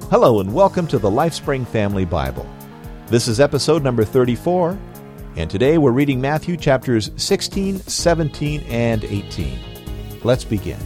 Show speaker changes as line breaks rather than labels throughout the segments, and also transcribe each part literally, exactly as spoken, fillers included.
Hello and welcome to the LifeSpring Family Bible. This is episode number thirty-four, and today we're reading Matthew chapters sixteen, seventeen, and eighteen. Let's begin.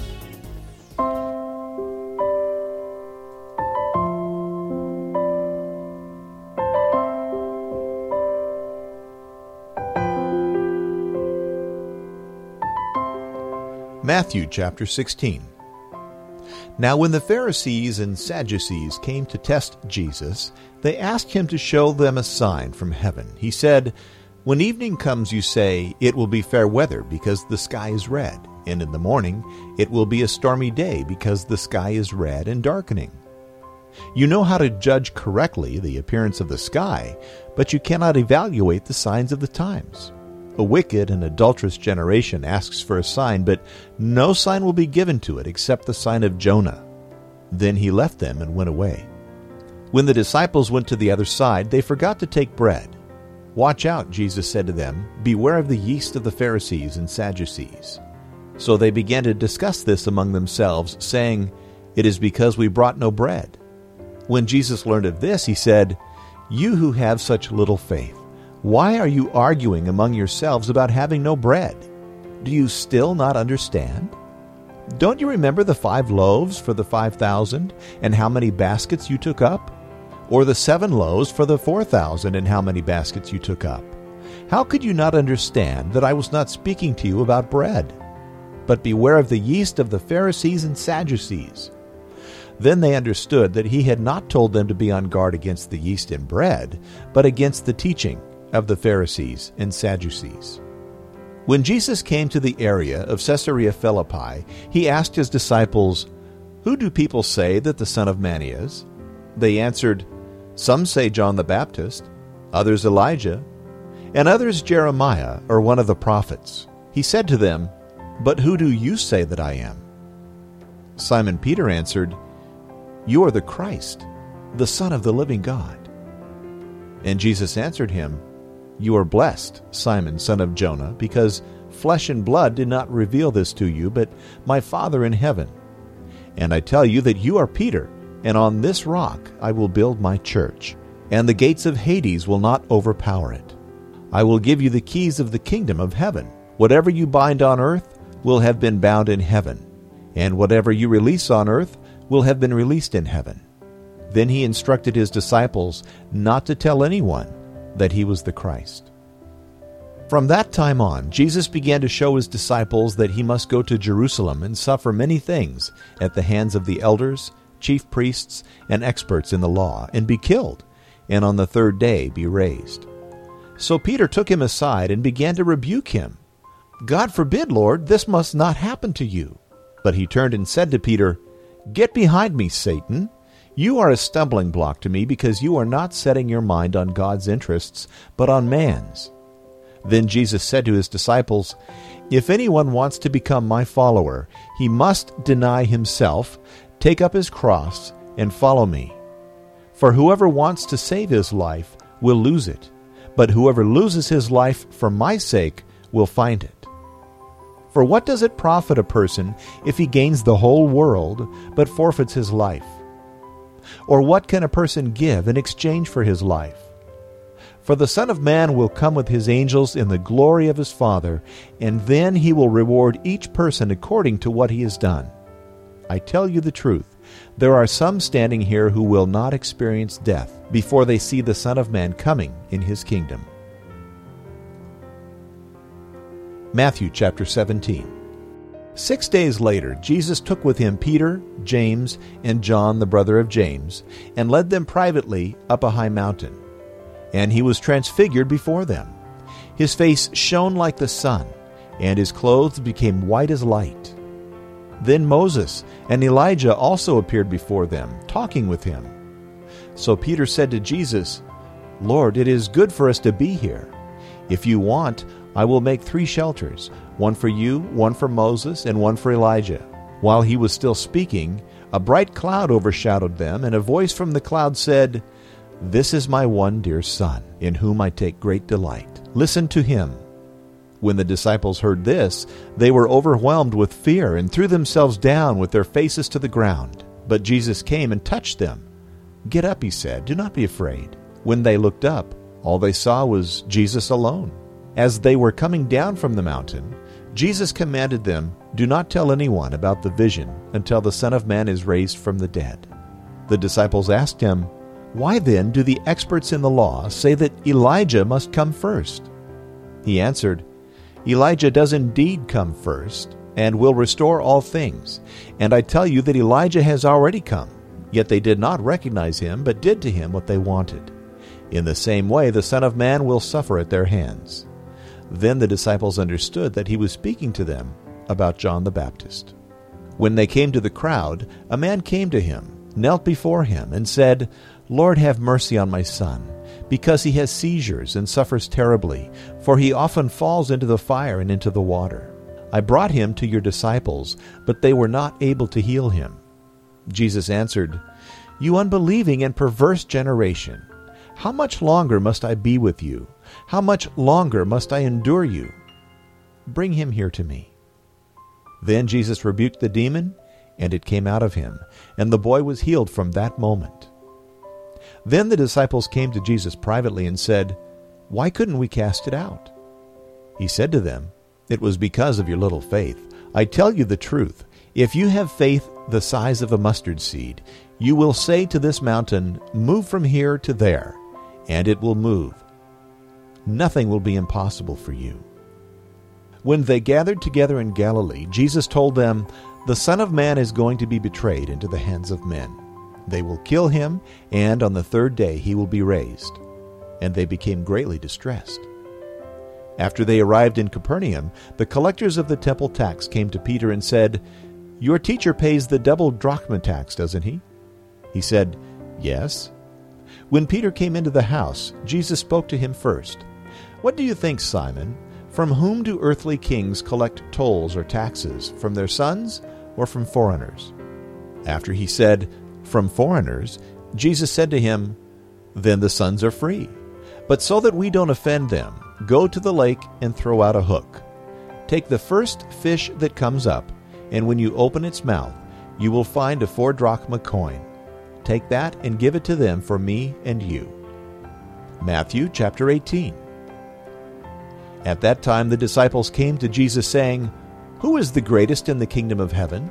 Matthew chapter sixteen. Now when the Pharisees and Sadducees came to test Jesus, they asked him to show them a sign from heaven. He said, "When evening comes, you say, 'It will be fair weather because the sky is red,' and in the morning, 'It will be a stormy day because the sky is red and darkening.' You know how to judge correctly the appearance of the sky, but you cannot evaluate the signs of the times. A wicked and adulterous generation asks for a sign, but no sign will be given to it except the sign of Jonah." Then he left them and went away. When the disciples went to the other side, they forgot to take bread. "Watch out," Jesus said to them, "beware of the yeast of the Pharisees and Sadducees." So they began to discuss this among themselves, saying, "It is because we brought no bread." When Jesus learned of this, he said, "You who have such little faith, why are you arguing among yourselves about having no bread? Do you still not understand? Don't you remember the five loaves for the five thousand, and how many baskets you took up? Or the seven loaves for the four thousand, and how many baskets you took up? How could you not understand that I was not speaking to you about bread? But beware of the yeast of the Pharisees and Sadducees." Then they understood that he had not told them to be on guard against the yeast in bread, but against the teaching of the Pharisees and Sadducees. When Jesus came to the area of Caesarea Philippi, he asked his disciples, "Who do people say that the Son of Man is?" They answered, "Some say John the Baptist, others Elijah, and others Jeremiah or one of the prophets." He said to them, "But who do you say that I am?" Simon Peter answered, "You are the Christ, the Son of the living God." And Jesus answered him, "You are blessed, Simon, son of Jonah, because flesh and blood did not reveal this to you, but my Father in heaven. And I tell you that you are Peter, and on this rock I will build my church, and the gates of Hades will not overpower it. I will give you the keys of the kingdom of heaven. Whatever you bind on earth will have been bound in heaven, and whatever you release on earth will have been released in heaven." Then he instructed his disciples not to tell anyone that he was the Christ. From that time on, Jesus began to show his disciples that he must go to Jerusalem and suffer many things at the hands of the elders, chief priests, and experts in the law, and be killed, and on the third day be raised. So Peter took him aside and began to rebuke him. "God forbid, Lord, this must not happen to you." But he turned and said to Peter, "Get behind me, Satan. You are a stumbling block to me because you are not setting your mind on God's interests, but on man's." Then Jesus said to his disciples, "If anyone wants to become my follower, he must deny himself, take up his cross, and follow me. For whoever wants to save his life will lose it, but whoever loses his life for my sake will find it. For what does it profit a person if he gains the whole world but forfeits his life? Or what can a person give in exchange for his life? For the Son of Man will come with his angels in the glory of his Father, and then he will reward each person according to what he has done. I tell you the truth, there are some standing here who will not experience death before they see the Son of Man coming in his kingdom." Matthew chapter seventeen. Six days later, Jesus took with him Peter, James, and John, the brother of James, and led them privately up a high mountain. And he was transfigured before them. His face shone like the sun, and his clothes became white as light. Then Moses and Elijah also appeared before them, talking with him. So Peter said to Jesus, "Lord, it is good for us to be here. If you want, I will make three shelters, one for you, one for Moses, and one for Elijah." While he was still speaking, a bright cloud overshadowed them, and a voice from the cloud said, "This is my one dear Son, in whom I take great delight. Listen to him." When the disciples heard this, they were overwhelmed with fear and threw themselves down with their faces to the ground. But Jesus came and touched them "Get up," he said. "Do not be afraid." When they looked up, all they saw was Jesus alone. As they were coming down from the mountain, Jesus commanded them, "Do not tell anyone about the vision until the Son of Man is raised from the dead." The disciples asked him, "Why then do the experts in the law say that Elijah must come first?" He answered, "Elijah does indeed come first, and will restore all things. And I tell you that Elijah has already come, yet they did not recognize him, but did to him what they wanted. In the same way the Son of Man will suffer at their hands." Then the disciples understood that he was speaking to them about John the Baptist. When they came to the crowd, a man came to him, knelt before him, and said, "Lord, have mercy on my son, because he has seizures and suffers terribly, for he often falls into the fire and into the water. I brought him to your disciples, but they were not able to heal him." Jesus answered, "You unbelieving and perverse generation, how much longer must I be with you? How much longer must I endure you? Bring him here to me." Then Jesus rebuked the demon, and it came out of him, and the boy was healed from that moment. Then the disciples came to Jesus privately and said, "Why couldn't we cast it out?" He said to them, "It was because of your little faith. I tell you the truth, if you have faith the size of a mustard seed, you will say to this mountain, 'Move from here to there,' and it will move. Nothing will be impossible for you." When they gathered together in Galilee, Jesus told them, "The Son of Man is going to be betrayed into the hands of men. They will kill him, and on the third day he will be raised." And they became greatly distressed. After they arrived in Capernaum, the collectors of the temple tax came to Peter and said, "Your teacher pays the double drachma tax, doesn't he?" He said, "Yes." When Peter came into the house, Jesus spoke to him first. "What do you think, Simon? From whom do earthly kings collect tolls or taxes, from their sons or from foreigners?" After he said, "From foreigners," Jesus said to him, "Then the sons are free. But so that we don't offend them, go to the lake and throw out a hook. Take the first fish that comes up, and when you open its mouth, you will find a four drachma coin. Take that and give it to them for me and you." Matthew chapter eighteen. At that time the disciples came to Jesus saying, "Who is the greatest in the kingdom of heaven?"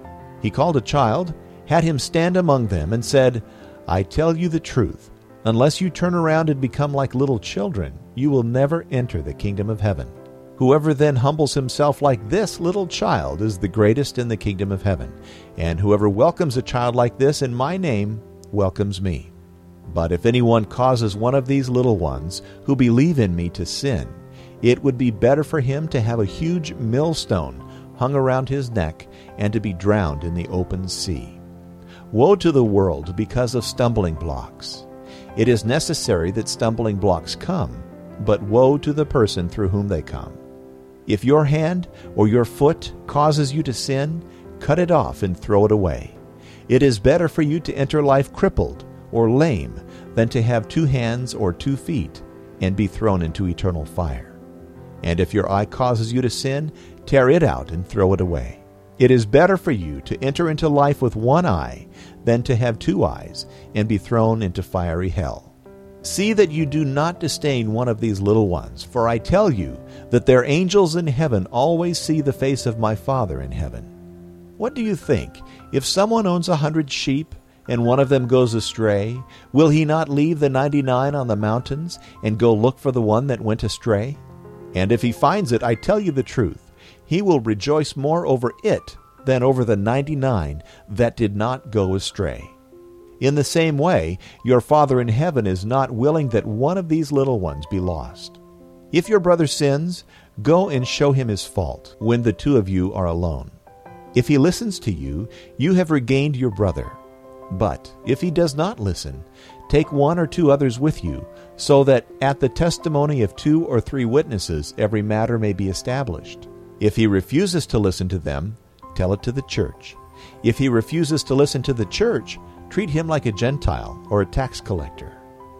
He called a child, had him stand among them, and said, "I tell you the truth, unless you turn around and become like little children, you will never enter the kingdom of heaven. Whoever then humbles himself like this little child is the greatest in the kingdom of heaven, and whoever welcomes a child like this in my name welcomes me. But if anyone causes one of these little ones who believe in me to sin, it would be better for him to have a huge millstone hung around his neck and to be drowned in the open sea. Woe to the world because of stumbling blocks. It is necessary that stumbling blocks come, but woe to the person through whom they come. If your hand or your foot causes you to sin, cut it off and throw it away. It is better for you to enter life crippled or lame than to have two hands or two feet and be thrown into eternal fire. And if your eye causes you to sin, tear it out and throw it away. It is better for you to enter into life with one eye than to have two eyes and be thrown into fiery hell. See that you do not disdain one of these little ones, for I tell you that their angels in heaven always see the face of my Father in heaven. What do you think? If someone owns a hundred sheep and one of them goes astray, will he not leave the ninety-nine on the mountains and go look for the one that went astray? And if he finds it, I tell you the truth, he will rejoice more over it than over the ninety-nine that did not go astray. In the same way, your Father in heaven is not willing that one of these little ones be lost. If your brother sins, go and show him his fault when the two of you are alone. If he listens to you, you have regained your brother. But if he does not listen, take one or two others with you, so that at the testimony of two or three witnesses every matter may be established. If he refuses to listen to them, tell it to the church. If he refuses to listen to the church, treat him like a Gentile or a tax collector.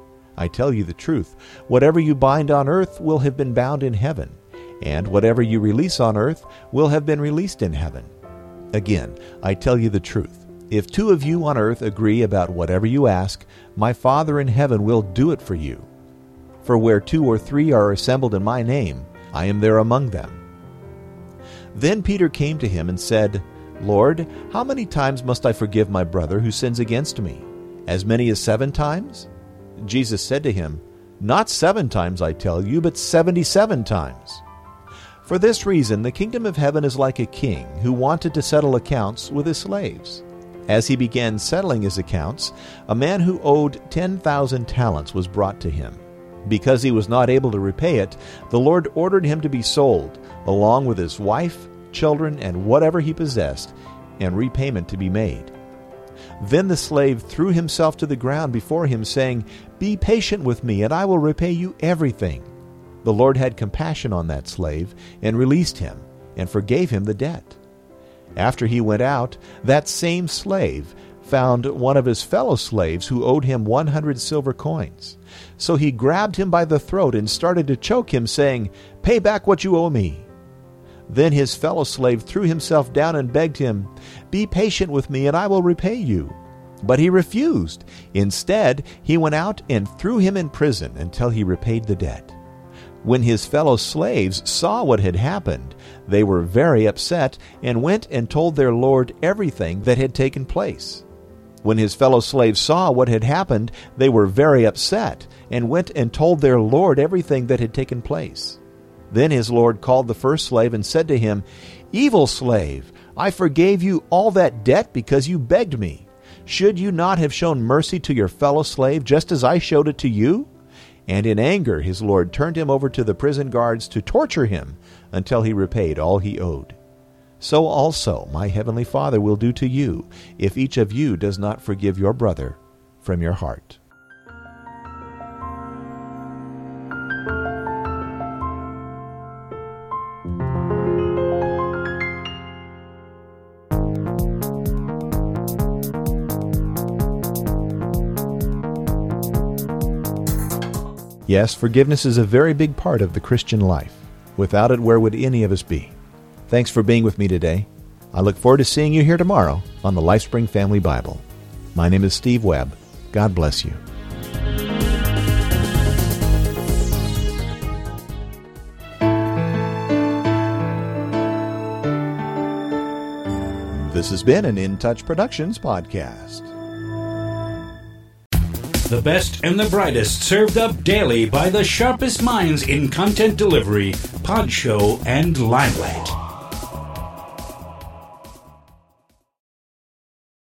I tell you the truth, whatever you bind on earth will have been bound in heaven, and whatever you release on earth will have been released in heaven. Again, I tell you the truth, If two of you on earth agree about whatever you ask, my Father in heaven will do it for you. For where two or three are assembled in my name, I am there among them." Then Peter came to him and said, "Lord, how many times must I forgive my brother who sins against me? As many as seven times?" Jesus said to him, "Not seven times, I tell you, but seventy-seven times." For this reason, the kingdom of heaven is like a king who wanted to settle accounts with his slaves. As he began settling his accounts, a man who owed ten thousand talents was brought to him. Because he was not able to repay it, the Lord ordered him to be sold, along with his wife, children, and whatever he possessed, and repayment to be made. Then the slave threw himself to the ground before him, saying, "Be patient with me, and I will repay you everything." The Lord had compassion on that slave, and released him, and forgave him the debt. After he went out, that same slave found one of his fellow slaves who owed him one hundred silver coins. So he grabbed him by the throat and started to choke him, saying, "Pay back what you owe me." Then his fellow slave threw himself down and begged him, "Be patient with me, and I will repay you." But he refused. Instead, he went out and threw him in prison until he repaid the debt. When his fellow slaves saw what had happened, they were very upset and went and told their lord everything that had taken place. When his fellow slaves saw what had happened, they were very upset and went and told their lord everything that had taken place. Then his lord called the first slave and said to him, "Evil slave, I forgave you all that debt because you begged me. Should you not have shown mercy to your fellow slave just as I showed it to you?" And in anger his lord turned him over to the prison guards to torture him until he repaid all he owed. So also my heavenly Father will do to you if each of you does not forgive your brother from your heart. Yes, forgiveness is a very big part of the Christian life. Without it, where would any of us be? Thanks for being with me today. I look forward to seeing you here tomorrow on the LifeSpring Family Bible. My name is Steve Webb. God bless you. This has been an In Touch Productions podcast.
The best and the brightest served up daily by the sharpest minds in content delivery, pod show, and limelight.